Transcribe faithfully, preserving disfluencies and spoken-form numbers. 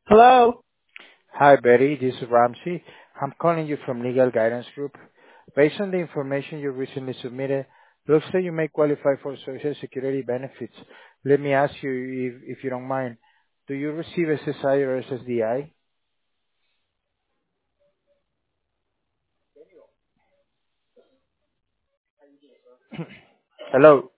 Hello. Hi, Betty. This is Ramsey. I'm calling you from Legal Guidance Group. Based on the information you recently submitted, looks like you may qualify for Social Security benefits. Let me ask you, if, if you don't mind, do you receive S S I or S S D I? Hello.